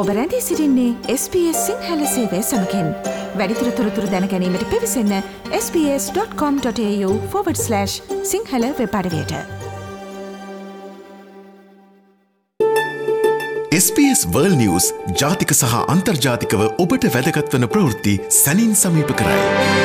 ඔබ රැඳී සිටින්නේ SBS සිංහල සේවය සමගින්. වැඩිදුර තොරතුරු දැන ගැනීමට පිවිසන්න sbs.com.au/සිංහල වෙබ් අඩවියට. SBS World News ජාතික සහ අන්තර්ජාතිකව ඔබට වැදගත් වන ප්‍රවෘත්ති සැනින් සමීප කරයි.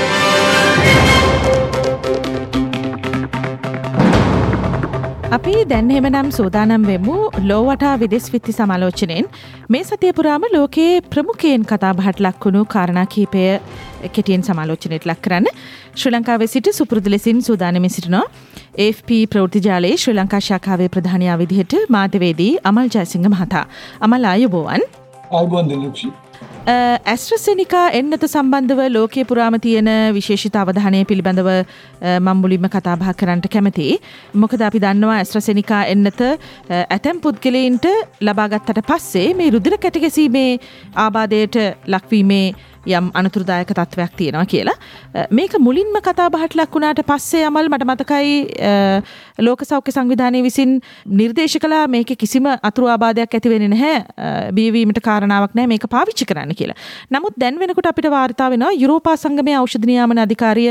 අපි දැන් එහෙමනම් සූදානම් වෙමු ලෝවටා විදෙස් විත්ති සමාලෝචනයෙන් මේ සතිය පුරාම ලෝකයේ ප්‍රමුඛයෙන් කතාබහට ලක්වුණු කාරණා කිහිපය කෙටියෙන් සමාලෝචනයට ලක් කරන්න ශ්‍රී ලංකාවේ සිට සුපුරුදු ලෙසින් සූදානම්ව සිටිනවා AFP ප්‍රවෘත්ති ජාලයේ ශ්‍රී ලංකා ශාඛාවේ ප්‍රධානියා විදිහට මාධ්‍යවේදී අමල් ජයසිංහ මහතා. අමල් ආයුබෝවන්. ආයුබෝවන් දිලක්ෂි. ඇස්ට්‍රසෙනිකා එන්නත සම්බන්ධව ලෝකයේ පුරාම තියෙන විශේෂිත අවධානය පිළිබඳව මම මුලින්ම කතා බහ කරන්නට කැමතියි. මොකද අපි දන්නවා ඇස්ට්‍රසෙනිකා එන්නත ඇතැම් පුද්ගලයින්ට ලබාගත්තට පස්සේ මේ රුධිර කැට ගැසීමේ ආබාධයට ලක්වීමේ යම් අනතුරුදායක තත්වයක් තියෙනවා කියලා. මේක මුලින්ම කතා බහට ලක් වුණාට පස්සේ අමල් මට මතකයි ලෝක සෞඛ්‍ය සංවිධානය විසින් නිර්දේශ කළා මේක කිසිම අතුරු ආබාධයක් ඇති වෙන්නේ නැහැ. බියවීමට කාරණාවක් නැහැ මේක පාවිච්චි කරන්න කියලා. නමුත් දැන් වෙනකොට අපිට වාර්තා වෙනවා යුරෝපා සංගමයේ ඖෂධ නියාමන අධිකාරිය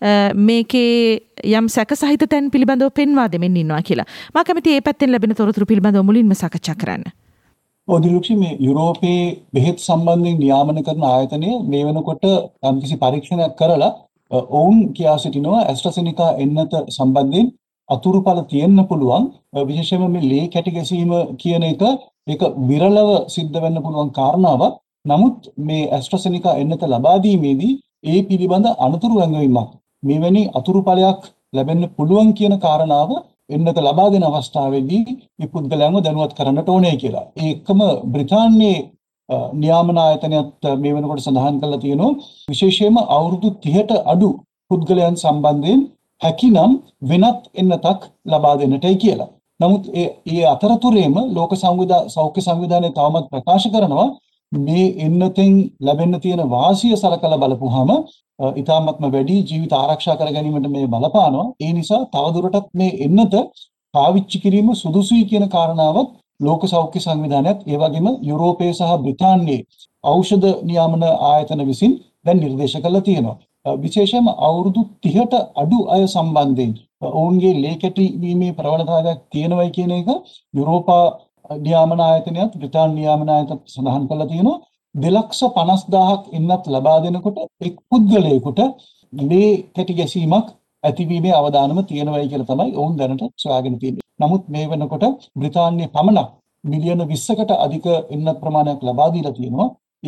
මේකේ යම් සැක සහිත තැන් පිළිබඳව පෙන්වා දෙමින් ඉන්නවා කියලා. මම කැමතියි මේ පැත්තෙන් ලැබෙන තොරතුරු පිළිබඳව මුලින්ම සාකච්ඡා කරන්න. ඔදිලක්ෂි මේ යුරෝපයේ බෙහෙත් සම්බන්ධයෙන් නියාමන කරන ආයතනය මේ වෙනකොට යම්කිසි පරීක්ෂණයක් කරලා ඔවුන් කියා සිටිනවා ඇස්ට්‍රසෙනිකා එන්නත සම්බන්ධයෙන් අතුරුඵල තියෙන්න පුළුවන් විශේෂයෙන්ම මේ ලේ කැටි ගැසීම කියන එක ඒක විරලව සිද්ධ වෙන්න පුළුවන් කාරණාවක්. නමුත් මේ ඇස්ට්‍රසෙනිකා එන්නත ලබා දීමේදී ඒ පිළිබඳ අනතුරු වැංගවීමක් මෙවැනි අතුරුඵලයක් ලැබෙන්න පුළුවන් කියන කාරණාව එන්නත ලබා දෙන අවස්ථාවේදී මේ පුද්ගලයන්ව දැනුවත් කරන්නට ඕනේ කියලා. ඒ එක්කම බ්‍රිතාන්‍යයේ නියාමන ආයතනයත් මේ වෙනකොට සඳහන් කරලා තියෙනවා විශේෂයෙන්ම අවුරුදු 30ට අඩු පුද්ගලයන් සම්බන්ධයෙන් හැකිනම් වෙනත් එන්නතක් ලබා දෙන්නටයි කියලා. නමුත් ඒ අතරතුරේම ලෝක සෞඛ්‍ය සංවිධානය තවමත් ප්‍රකාශ කරනවා මේ එන්නතෙන් ලැබෙන්න තියෙන වාසිය සලකලා බලපුවාම ඉතාමත්ම වැඩි ජීවිත ආරක්ෂා කර ගැනීමට මේ බලපානවා. ඒ නිසා තවදුරටත් මේ එන්නත පාවිච්චි කිරීම සුදුසුයි කියන කාරණාවත් ලෝක සෞඛ්‍ය සංවිධානයත් ඒ වගේම යුරෝපයේ සහ බ්‍රිතාන්‍යයේ ඖෂධ නියාමන ආයතන විසින් දැන් නිර්දේශ කරලා තියෙනවා. විශේෂයෙන්ම අවුරුදු 30ට අඩු අය සම්බන්ධයෙන් ඔවුන්ගේ ලේ කැටි වීමේ ප්‍රවණතාවයක් තියෙනවයි කියන එක යුරෝපා නියාමන ආයතනයත් බ්‍රිතාන්‍ය නියාමන ආයතනයත් සඳහන් කරලා තියෙනවා. 2,50,000ක් එන්නත් ලබා දෙනකොට එක් පුද්ගලයෙකුට මේ කැටි ගැසීමක් ඇතිවීමේ අවදානම තියෙනවයි කියලා තමයි ඔවුන් දැනට සොයාගෙන තියෙන්නේ. නමුත් මේ වෙනකොට බ්‍රිතාන්‍යයේ පමණක් මිලියන 20කට අධික එන්නත් ප්‍රමාණයක් ලබා දීලා තියෙනවා.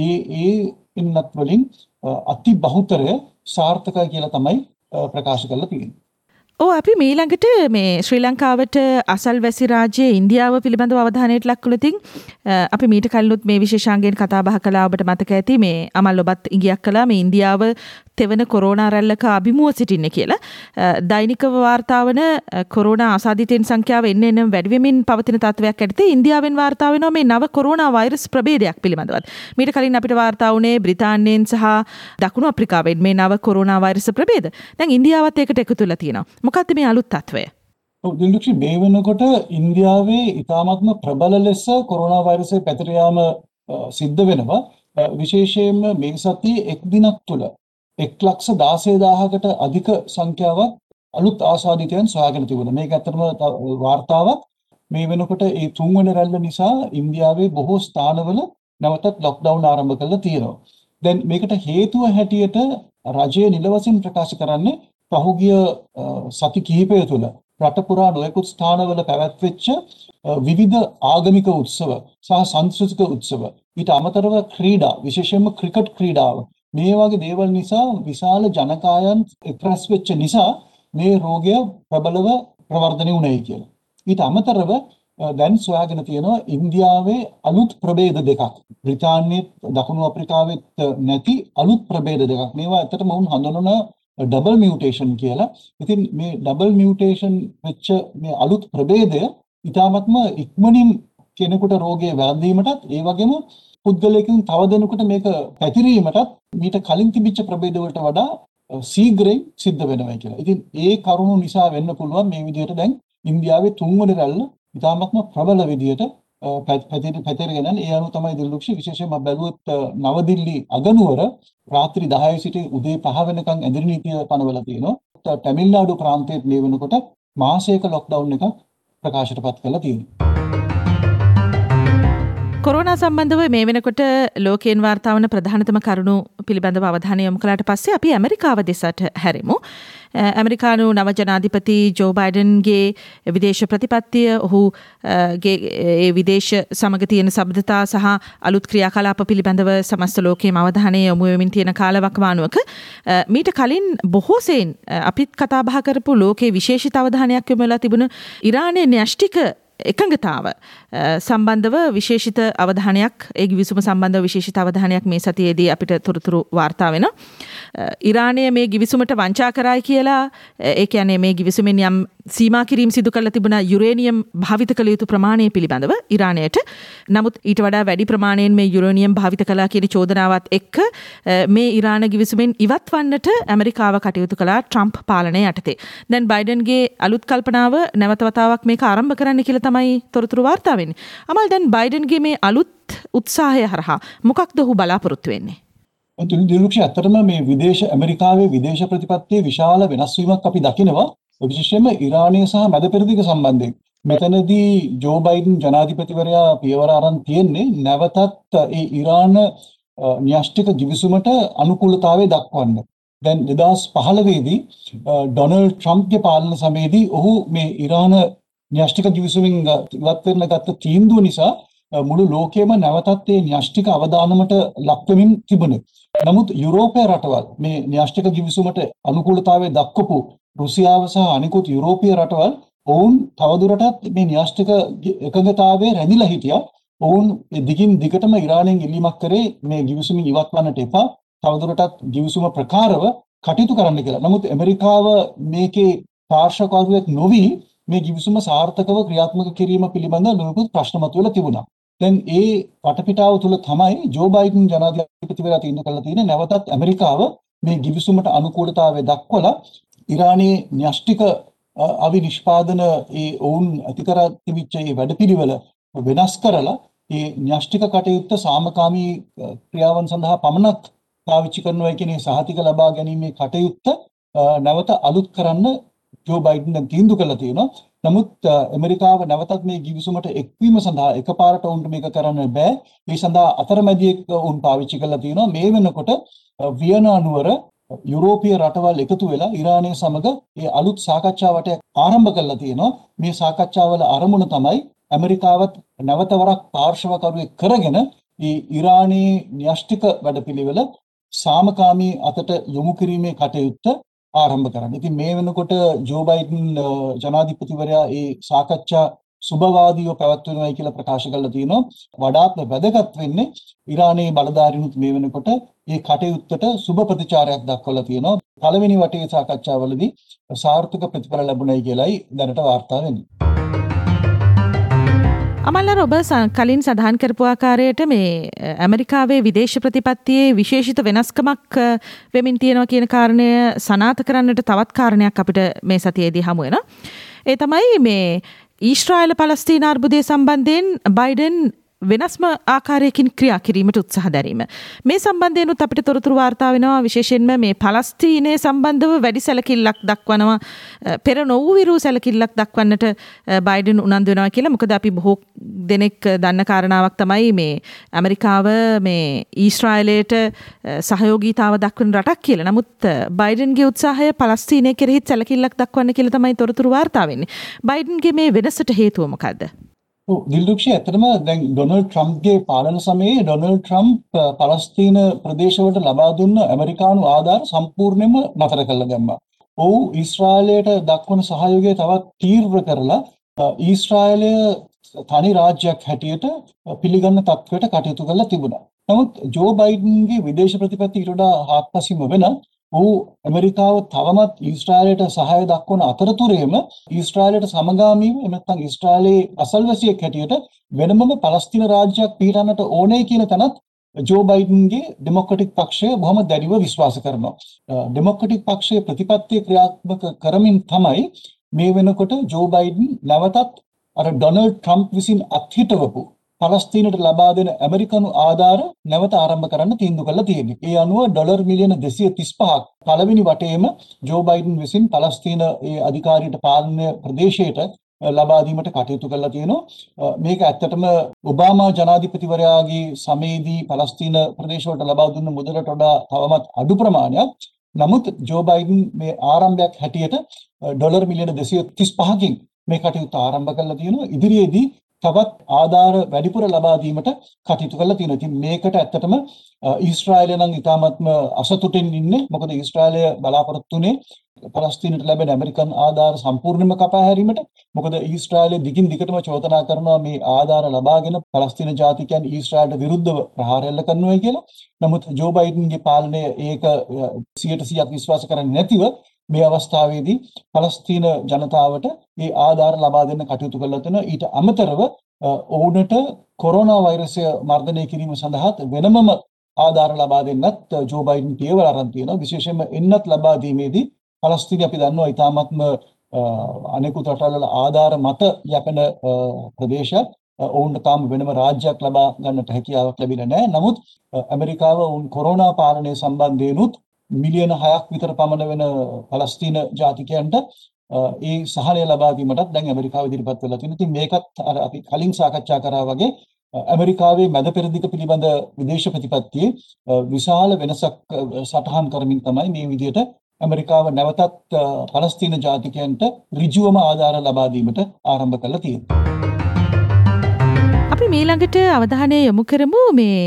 ඒ එන්නත් වලින් අති බහුතරය සාර්ථකයි කියලා තමයි ප්‍රකාශ කරලා තියෙන්නේ. අපි මීළඟට මේ ශ්‍රී ලංකාවට අසල්වැසි රාජ්‍යයේ ඉන්දියාව පිළිබඳව අවධානයට ලක් කළොතින් අපි මීට කලිනුත් මේ විශේෂාංගයෙන් කතා බහ කළා. ඔබට මතක ඇති මේ අමල් ඔබත් ඉඟියක් කළා මේ ඉන්දියාව තෙවන කොරෝනා රැල්ලක අභිමුව සිටින්නේ කියලා. දෛනිකව වාර්තා වන කොරෝනා ආසාදිතයින් සංඛ්‍යාව එන්න වැඩි වෙමින් පවතින තත්ත්වයක් යටතේ ඉන්දියාවෙන් වාර්තා වෙනවා මේ නව කොරෝනා වෛරස් ප්‍රභේදයක් පිළිබඳවත්. මීට කලින් අපිට වාර්තා වුණේ බ්‍රිතාන්‍යයෙන් සහ දකුණු අප්‍රිකාවෙන් මේ නව කොරෝනා වෛරස් ප්‍රභේද. දැන් ඉන්දියාවත් ඒකට එකතු වෙලා තියෙනවා. මොකක්ද මේ අලුත් තත්ත්වය? දිලක්ෂි මේ වෙනකොට ඉන්දියාවේ ඉතාමත්ම ප්‍රබල ලෙස කොරෝනා වෛරසය පැතිර යාම සිද්ධ වෙනවා. විශේෂයෙන්ම මේ සතියේ එක් දිනක් තුළ 1,16,000කට අධික සංඛ්‍යාවක් අලුත් ආසාදිතයන් සොයාගෙන තිබුණා. මේක ඇත්තටම වාර්තාවක්. මේ වෙනකොට ඒ තුන්වෙනි රැල්ල නිසා ඉන්දියාවේ බොහෝ ස්ථානවල නැවතත් ලොක්ඩවුන් ආරම්භ කළා තියෙනවා. දැන් මේකට හේතුව හැටියට රජයේ නිල වශයෙන් ප්‍රකාශ කරන්නේ පහුගිය සති කිහිපය තුළ රට පුරා නොයෙකුත් ස්ථානවල පැවැත්වෙච්ච විවිධ ආගමික උත්සව සහ සංස්කෘතික උත්සව ඊට අමතරව ක්‍රීඩා විශේෂයෙන්ම ක්‍රිකට් ක්‍රීඩාව මේ වගේ දේවල් නිසා විශාල ජනකායන් එක්රැස් වෙච්ච නිසා මේ රෝගය ප්‍රබලව ප්‍රවර්ධනය වුණේ කියලා. ඊට අමතරව දැන් සොයාගෙන තියෙනවා ඉන්දියාවේ අලුත් ප්‍රභේද දෙකක්. බ්‍රිතාන්‍යයේ දකුණු අප්‍රිකාවෙත් නැති අලුත් ප්‍රභේද දෙකක්. මේවා ඇත්තටම වුන් හඳුනන ඩබල් මියුටේෂන් කියලා. ඉතින් මේ ඩබල් මියුටේෂන් වෙච්ච මේ අලුත් ප්‍රභේදය ඉතාමත්ම ඉක්මනින් කෙනෙකුට රෝගය වැළඳීමටත් ඒ වගේම පුද්ගලයෙකුන් තව දෙනෙකුට මේක පැතිරීමටත් මීට කලින් තිබිච්ච ප්‍රභේද වලට වඩා ශීඝ්‍රයෙන් සිද්ධ වෙනවා කියලා. ඉතින් ඒ කරුණු නිසා වෙන්න පුළුවන් මේ විදිහට දැන් ඉන්දියාවේ තුන්වෙනි රැල්ල ඉතාමත්ම ප්‍රබල විදිහට පැතිරගෙන ඒ අනුව තමයි දිල්රුක්ෂි විශේෂයෙන්ම බැලුවොත් නවදිල්ලි අගනුවර රාත්‍රී 10 සිට උදේ 5 වෙනකන් ඇඳිරි නීතිය පනවලා තියෙනවා. තමිල්නාඩු ප්‍රාන්තයේ මේ වෙනකොට මාසයක ලොක්ඩවුන් එකක් ප්‍රකාශයටපත් කරලා තියෙනවා. කොරෝනා සම්බන්ධව මේ වෙනකොට ලෝකයෙන් වාර්තා වන ප්‍රධානතම කරුණු පිළිබඳව අවධානය යොමු කළාට පස්සේ අපි ඇමරිකාව දෙසට හැරෙමු. ඇමරිකානු නව ජනාධිපති ජෝ බයිඩන්ගේ විදේශ ප්‍රතිපත්තිය ඔහුගේ විදේශ සමග තියෙන සබඳතා සහ අලුත් ක්‍රියාකලාප පිළිබඳව සමස්ත ලෝකයේම අවධානය යොමු වෙමින් තියෙන කාලවකවානුවක මීට කලින් බොහෝ සෙයින් අපිත් කතා බහ කරපු ලෝකයේ විශේෂිත අවධානයක් යොමු වෙලා තිබුණ ඉරානයේ න්‍යෂ්ටික එකඟතාව සම්බන්ධව විශේෂිත අවධානයක් ඒ ගිවිසුම සම්බන්ධව විශේෂිත අවධානයක් මේ සතියේදී අපිට තොරතුරු වාර්තා වෙනවා. ඉරානය මේ ගිවිසුමට වංචා කරයි කියලා ඒ කියන්නේ මේ ගිවිසුමෙන් යම් සීමා කිරීම සිදු කරලා තිබුණ යුරේනියම් භාවිත කළ යුතු ප්‍රමාණය පිළිබඳව ඉරානයට නමුත් ඊට වඩා වැඩි ප්‍රමාණයෙන් මේ යුරේනියම් භාවිත කළා කියන චෝදනාවත් එක්ක මේ ඉරාන ගිවිසුමෙන් ඉවත් වන්නට ඇමරිකාව කටයුතු කළා ට්‍රම්ප් පාලනය යටතේ. දැන් බයිඩන්ගේ අලුත් කල්පනාව නැවත වතාවක් මේක ආරම්භ කරන්න කියලා තමයි තොරතුරු වාර්තා වෙන්නේ. අමල් දැන් බයිඩන්ගේ මේ අලුත් උත්සාහය හරහා මොකක්ද ඔහු බලාපොරොත්තු වෙන්නේ? දිල්රුක්ෂි අතරම මේ ඇමරිකාවේ විදේශ ප්‍රතිපත්තියේ විශාල වෙනස් වීමක් අපි දකිනවා. විශේෂයෙන්ම ඉරානය සහ මැද පෙරදිග සම්බන්ධයෙන්. මෙතනදී ජෝ බයිඩන් ජනාධිපතිවරයා පියවර අරන් තියෙන්නේ නැවතත් ඒ ඉරාන න්‍යෂ්ටික ගිවිසුමට අනුකූලතාවය දක්වන්න. දැන් 2015 දී ඩොනල්ඩ් ට්‍රම්ප්ගේ පාලන සමයේදී ඔහු මේ ඉරාන න්‍යෂ්ටික ගිවිසුමින් ඉවත් වෙන්න ගත්ත තීන්දුව නිසා මුළු ලෝකයේම නැවතත් මේ න්‍යෂ්ටික අවදානමට ලක් වෙමින් තිබුණේ. නමුත් යුරෝපීය රටවල් මේ න්‍යෂ්ටික ගිවිසුමට අනුකූලතාවය දක්වපු රුසියාව සහ අනිකුත් යුරෝපීය රටවල් ඔවුන් තවදුරටත් මේ න්‍යෂ්ටික එකඟතාවයේ රැඳිලා හිටියා. ඔවුන් දිගින් දිගටම ඉරානයෙන් ඉල්ලීමක් කරේ මේ ගිවිසුමින් ඉවත් වන්නට එපා. තවදුරටත් ගිවිසුම ප්‍රකාරව කටයුතු කරන්න කියලා. නමුත් ඇමරිකාව මේකේ පාර්ශ්වකාරයෙක් නොවි මේ ගිවිසුම සාර්ථකව ක්‍රියාත්මක කිරීම පිළිබඳව නොයෙකුත් ප්‍රශ්න මතුවලා තිබුණා. දැන් ඒ වටපිටාව තුල තමයි ජෝ බයිඩන් ජනාධිපතිවරයා තීන්දුව කළා තියෙන්නේ නැවතත් ඇමරිකාව මේ ගිවිසුමට අනුකූලතාවය දක්වලා ඉරානයේ න්‍යෂ්ටික අවිනිෂ්පාදන ඒ ඔවුන් අධිකර තිබිච්ච ඒ වැඩපිළිවෙල වෙනස් කරලා ඒ න්‍යෂ්ටික කටයුත්ත සාමකාමී ක්‍රියාවන් සඳහා පමණක් පාවිච්චි කරනවා කියන සහතික ලබා ගැනීමේ කටයුත්ත නැවත අලුත් කරන්න ජෝ බයිඩන් දැන් තීන්දුව කළා තියෙනවා. නමුත් ඇමරිකාව නැවතත් මේ ගිවිසුමට එක්වීම සඳහා එකපාරට උන්ට මේක කරන්න බෑ. ඒ සඳහා අතරමැදියෙක් උන් පාවිච්චි කරලා තියෙනවා. මේ වෙනකොට වියනා නුවර යුරෝපීය රටවල් එකතු වෙලා ඉරානය සමග ඒ අලුත් සාකච්ඡාවට ආරම්භ කළා තියෙනවා. මේ සාකච්ඡාවල අරමුණ තමයි ඇමරිකාවත් නැවතවරක් පාර්ශවකරුවෙක් කරගෙන මේ ඉරානයේ න්‍යෂ්ටික වැඩපිළිවෙල සාමකාමී අතට යොමු කිරීමේ කටයුත්ත ආරම්භ කරන්න. ඉතින් මේ වෙනකොට ජෝ බයිඩන් ජනාධිපතිවරයා ඒ සාකච්ඡා සුබවාදීව පැවැත්වෙනවා කියලා ප්‍රකාශ කරලා තියෙනවා. වඩාත් වැදගත් වෙන්නේ ඉරානයේ බලධාරීනුත් මේ වෙනකොට මේ කටයුත්තට සුබ ප්‍රතිචාරයක් දක්වලා තියෙනවා. පළවෙනි වටේ සාකච්ඡාවලදී සාර්ථක ප්‍රතිඵල ලැබුණයි කියලායි දැනට වාර්තා වෙන්නේ. අමල්ලා ඔබ කලින් සඳහන් කරපු ආකාරයට මේ ඇමරිකාවේ විදේශ ප්‍රතිපත්තියේ විශේෂිත වෙනස්කමක් වෙමින් තියෙනවා කියන කාරණය සනාථ කරන්නට තවත් කාරණයක් අපිට මේ සතියේදී හමු වෙනවා. ඒ තමයි මේ ඊශ්‍රායල පලස්තීන අර්බුදය සම්බන්ධයෙන් බයිඩන් වෙනස්ම ආකාරයකින් ක්‍රියා කිරීමට උත්සාහ දැරීම. මේ සම්බන්ධයෙන්ුත් අපිට තොරතුරු වාර්තා වෙනවා. විශේෂයෙන්ම මේ පලස්තීනය සම්බන්ධව වැඩි සැලකිල්ලක් දක්වනවා. පෙර නොවූ සැලකිල්ලක් දක්වන්නට බයිඩන් උනන්දු වෙනවා කියලා. මොකද අපි බොහෝ දෙනෙක් දන්න කාරණාවක් තමයි මේ ඇමරිකාව මේ ඊශ්‍රායලයට සහයෝගීතාව දක්වන රටක් කියලා. නමුත් බයිඩන්ගේ උත්සාහය පලස්තීනය කෙරෙහි සැලකිල්ලක් දක්වන්න කියලා තමයි තොරතුරු වාර්තා වෙන්නේ. බයිඩන්ගේ මේ වෙනසට හේතුව මොකද්ද? දිල්රුක්ෂි ඇත්තටම දැන් ඩොනල්ඩ් ට්‍රම්ප්ගේ පාලන සමයේ ඩොනල්ඩ් ට්‍රම්ප් පලස්තීන ප්‍රදේශවලට ලබා දුන්න ඇමරිකානු ආධාර සම්පූර්ණයෙන්ම නතර කළා දැම්මා. ඔහු ඊශ්‍රායලයට දක්වන සහයෝගය තවත් තීව්‍ර කරලා ඊශ්‍රායලය තනි රාජ්‍යයක් හැටියට පිළිගන්න තත්ත්වයට කටයුතු කරලා තිබුණා. නමුත් ජෝ බයිඩන්ගේ විදේශ ප්‍රතිපත්ති ඊට වඩා හාත්පසින්ම වෙන ඔහු ඇමරිකාව තවමත් ඊශ්‍රායලයට සහාය දක්වන අතරතුරේම ඊශ්‍රායලයට සමගාමීව නැත්නම් ඊශ්‍රායලයේ අසල්වැසියෙක් හැටියට වෙනමම පලස්තීන රාජ්‍යයක් පිහිටන්නට ඕනේ කියන තැනත් ජෝ බයිඩන්ගේ ඩෙමොක්‍රටික් පක්ෂය බොහොම දැඩිව විශ්වාස කරනවා. ඩෙමොක්‍රටික් පක්ෂයේ ප්‍රතිපත්තිය ක්‍රියාත්මක කරමින් තමයි මේ වෙනකොට ජෝ බයිඩන් නැවතත් අර ඩොනල්ඩ් ට්‍රම්ප් විසින් අත්හිටවපු පලස්තීනට ලබා දෙන ඇමරිකනු ආධාර නැවත ආරම්භ කරන්න තීන්දුව කළා තියෙන්නේ. ඒ අනුව ඩොලර් මිලියන 235ක් පළවෙනි වටේම ජෝ බයිඩන් විසින් පලස්තීන ඒ අධිකාරියට පාලනය ප්‍රදේශයට ලබා දීමට කටයුතු කළා තියෙනවා. මේක ඇත්තටම ඔබාමා ජනාධිපතිවරයාගේ සමයේදී පලස්තීන ප්‍රදේශවලට ලබා දුන්න මුදලට වඩා තවමත් අඩු ප්‍රමාණයක්. නමුත් ජෝ බයිඩන් මේ ආරම්භයක් හැටියට ඩොලර් මිලියන 235කින් මේ කටයුත්ත ආරම්භ කළා තියෙනවා. ඉදිරියේදී තවත් ආධාර වැඩිපුර ලබා දීමට කටයුතු කළා තියෙනවා. ඉතින් මේකට ඇත්තටම ඊශ්‍රායලය නම් ඉතාමත්ම අසතුටින් ඉන්නේ. මොකද ඊශ්‍රායලය බලාපොරොත්තු වෙන්නේ පලස්තීනට ලැබෙන ඇමරිකන් ආධාර සම්පූර්ණයෙන්ම කපා හැරීමට. මොකද ඊශ්‍රායලය දිගින් දිගටම චෝදනා කරනවා මේ ආධාර ලබාගෙන පලස්තීන ජාතිකයන් ඊශ්‍රායලට විරුද්ධව ප්‍රහාර එල්ල කරනවා කියලා. නමුත් ජෝ බයිඩන්ගේ පාලනය ඒක 100% විශ්වාස කරන්නේ නැතිව මේ අවස්ථාවේදී පලස්තීන ජනතාවට මේ ආධාර ලබා දෙන්න කටයුතු කළා තියෙනවා. ඊට අමතරව ඔවුන්ට කොරෝනා වෛරසය මර්ධනය කිරීම සඳහා වෙනමම ආධාර ලබා දෙන්නත් ජෝ බයිඩන් පියවර අරන් තියෙනවා. විශේෂයෙන්ම එන්නත් ලබා දීමේදී පලස්තීන අපි දන්නවා ඉතාමත්ම අනෙකුත් රටවල ආධාර මත යැපෙන ප්‍රදේශයක්. ඔවුන්ට තාම වෙනම රාජ්‍යයක් ලබා ගන්නට හැකියාවක් ලැබිලා නැහැ. නමුත් ඇමරිකාව ඔවුන් කොරෝනා පාලනය සම්බන්ධයෙන්ුත් මිලියන 6ක් විතර පමණ වෙන පලස්තීන ජාතිකයන්ට ඒ සහනය ලබා දීමටත් දැන් ඇමරිකාව ඉදිරිපත් වෙලා තියෙනවා. ඉතින් මේකත් අර අපි කලින් සාකච්ඡා කරා වගේ ඇමරිකාවේ මැද පෙරදිග පිළිබඳ විදේශ ප්‍රතිපත්තියේ විශාල වෙනසක් සටහන් කරමින් තමයි මේ විදිහට ඇමරිකාව නැවතත් පලස්තීන ජාතිකයන්ට ඍජුවම ආධාර ලබා දීමට ආරම්භ කළා තියෙනවා. අපි මීළඟට අවධානය යොමු කරමු මේ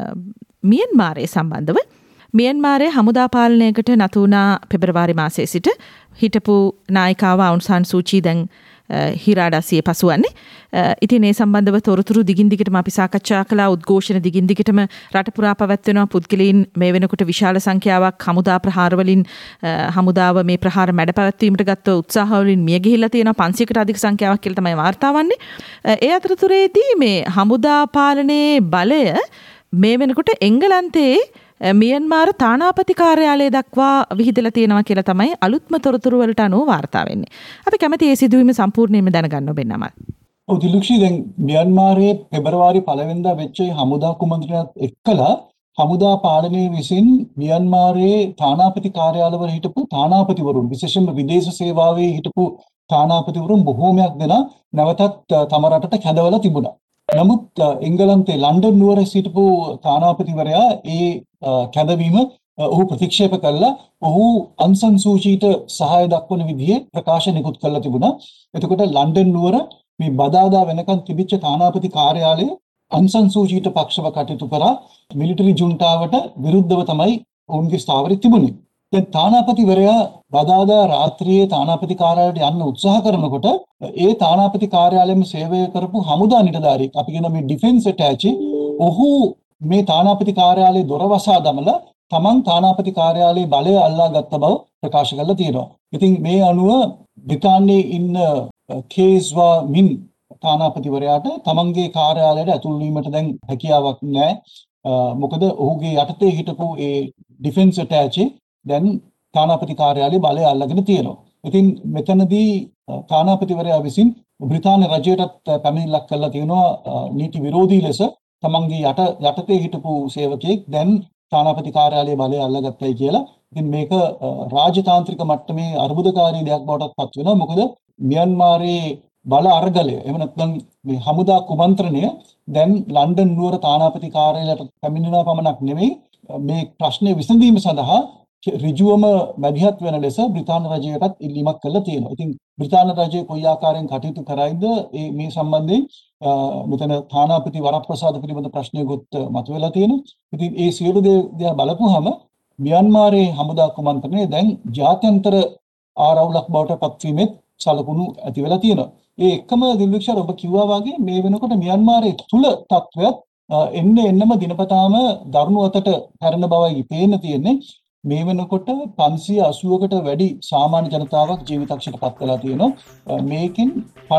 මියන්මාරය සම්බන්ධව. මියන්මාරයේ හමුදා පාලනයකට නතු වුණා පෙබරවාරි මාසයේ සිට. හිටපු නායිකාව අවුන් සාන් සූචී දැන් හිරාඩාසියේ පසුවන්නේ. ඉතින් ඒ සම්බන්ධව තොරතුරු දිගින් දිගටම අපි සාකච්ඡා කළා. උද්ඝෝෂණ දිගින් දිගටම රට පුරා පැවැත්වෙනවා. පුද්ගලයන් මේ වෙනකොට විශාල සංඛ්‍යාවක් හමුදා ප්‍රහාර වලින් හමුදාව මේ ප්‍රහාර මැඩ පැවැත්වීමට ගත්ත උත්සාහ වලින් මිය ගිහිල්ලා තියෙනවා. 500කට අධික සංඛ්‍යාවක් කියලා තමයි වාර්තා වන්නේ. ඒ අතරතුරේදී මේ හමුදා පාලනයේ බලය මේ වෙනකොට එංගලන්තයේ මියන්මාර තානාපති කාර්යාලය දක්වා විහිදලා තියෙනවා කියලා තමයි අලුත්ම තොරතුරු වලට අනුව වාර්තා වෙන්නේ. අපි කැමති ඒ සිදුවීම සම්පූර්ණයෙන්ම දැනගන්න ඔබෙන්නම. ඔව් දිලුක්ෂි දැන් මියන්මාරයේ පෙබරවාරි 1 වෙනිදා වෙච්ච හමුදා කුමන්ත්‍රණයත් එක්කලා හමුදා පාලනයේ විසින් මියන්මාරයේ තානාපති කාර්යාලවල හිටපු තානාපතිවරුන් විශේෂයෙන්ම විදේශ සේවාවේ හිටපු තානාපතිවරුන් බොහෝමයක් දෙනා නැවතත් තම රටට කැඳවලා තිබුණා. නමුත් එංගලන්තයේ ලන්ඩන් නුවර සිටපු තානාපතිවරයා ඒ කැඳවීම ඔහු ප්‍රතික්ෂේප කළා. ඔහු අන් සන් සූචීට සහාය දක්වන විදිහේ ප්‍රකාශ නිකුත් කළා තිබුණා. එතකොට ලන්ඩන් නුවර මේ බදාදා වෙනකන් තිබිච්ච තානාපති කාර්යාලය අන් සන් සූචීට පක්ෂව කටයුතු කරා මිලිටරි ජුන්ටාවට විරුද්ධව තමයි ඔවුන්ගේ ස්ථාවරය තිබුණේ. දැන් තානාපතිවරයා බදාදා රාත්‍රියේ තානාපති කාර්යාලයට යන්න උත්සාහ කරනකොට ඒ තානාපති කාර්යාලයෙම සේවය කරපු හමුදා නිලධාරියෙක් අපි කියන මේ ඩිෆෙන්ස් ඇටැචි ඔහු මේ තානාපති කාර්යාලයේ දොර වසා දමලා තමන් තානාපති කාර්යාලයේ බලය අල්ලා ගත්ත බව ප්‍රකාශ කරලා තියෙනවා. ඉතින් මේ අනුව බ්‍රිතාන්‍යයේ ඉන්න කේස්වා මින් තානාපතිවරයාට තමන්ගේ කාර්යාලයට ඇතුල් වීමට දැන් හැකියාවක් නැහැ. මොකද ඔහුගේ යටතේ හිටපු ඒ ඩිෆෙන්ස් ඇටැචි දැන් තානාපති කාර්යාලයේ බලය අල්ලගෙන තියෙනවා. ඉතින් මෙතනදී තානාපතිවරයා විසින් බ්‍රිතාන්‍ය රජයටත් පැමිණිල්ලක් කළා තියෙනවා නීති විරෝධී ලෙස තමන්ගේ යටතේ හිටපු සේවකයෙක් දැන් තානාපති කාර්යාලයේ බලය අල්ලගත්තයි කියලා. ඉතින් මේක රාජතාන්ත්‍රික මට්ටමේ අර්බුදකාරී දෙයක් බවට පත් වෙනවා. මොකද මියන්මාරයේ බල අරගලය එහෙම නැත්නම් මේ හමුදා කුමන්ත්‍රණය දැන් ලන්ඩන් නුවර තානාපති කාර්යාලයට පැමිණෙනවා පමණක් නෙමෙයි මේ ප්‍රශ්නේ විසඳීම සඳහා ඍජුවම මැදිහත් වෙන ලෙස බ්‍රිතාන්‍ය රජයටත් ඉල්ලීමක් කළා තියෙනවා. ඉතින් බ්‍රිතාන්‍ය රජය කොයි ආකාරයෙන් කටයුතු කරයිද මේ සම්බන්ධයෙන් මෙතන තානාපති වරප්‍රසාද පිළිබඳ ප්‍රශ්නයකුත් මතුවලා තියෙනවා. ඉතින් ඒ සියලු දේ බලපුවහම මියන්මාරයේ හමුදා කුමන්ත්‍රණය දැන් ජාත්‍යන්තර ආරවුලක් බවට පත්වීමෙත් සලකුණු ඇති වෙලා තියෙනවා. ඒ එකම දිල්වික්ෂර ඔබ කිව්වා වගේ මේ වෙනකොට මියන්මාරයේ තුල තත්වයක් එන්නම දිනපතාම දරුණු අතට හැරෙන බවයි පේන්න තියෙන්නේ. මේ වෙනකොට 580කට වැඩි සාමාන්‍ය ජනතාවක් ජීවිතක්ෂයට පත් වෙලා තියෙනවා. මේකෙන්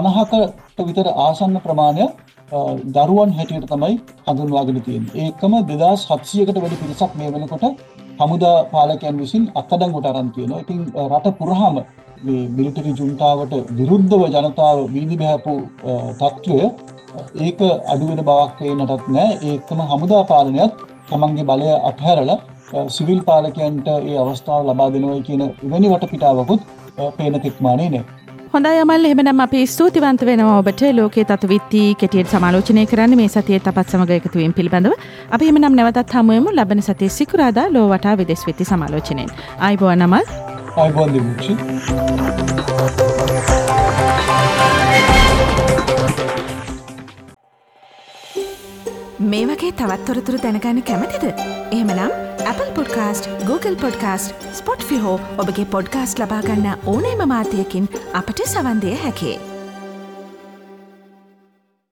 50කට විතර ආසන්න ප්‍රමාණයක් දරුවන් හැටියට තමයි හඳුන්වාගෙන තියෙන්නේ. ඒකම 2700කට වැඩි පිරිසක් මේ වෙනකොට හමුදා පාලකයන් විසින් අත්අඩංගුවට අරන් තියෙනවා. ඉතින් රට පුරාම මේ මිලිටරි ජුන්ටාවට විරුද්ධව ජනතාව වීදි බහැපු තත්ත්වය ඒක අඩු වෙන බවක් පේන්නටත් නෑ. ඒකම හමුදා පාලනයත් තමන්ගේ බලය අත්හැරලා සිවිල් පාලකයන්ට ඒ අවස්ථාව ලබා දෙනවා කියන එවැනි වටපිටාවකුත් පේන තෙක්මානේ නෑ. හොඳයි අමල්, එහෙමනම් අපි ස්තුතිවන්ත වෙනවා ඔබට ලෝකයේ තත්ත්වවිත්ති කෙටියෙන් සමාලෝචනය කරන්න මේ සතියේ අපත් සමග එකතු වීම පිළිබඳව. අපි එහෙමනම් නැවතත් හමු වෙමු ලබන සතියේ සිකුරාදා ලෝ වටා විදේශ විත්ති සමාලෝචනයෙන්. ආයිබෝවන් අමල්. ආයිබෝවන් දිමුක්ෂි. මේ වගේ තවත් තොරතුරු දැනගන්න කැමතිද? එහෙමනම් Apple Podcast, Google Podcast, Spotify හෝ ඔබගේ පොඩ්කාස්ට් ලබා ගන්න ඕනෑම මාධ්‍යයකින් අපට සවන් දිය හැකියි.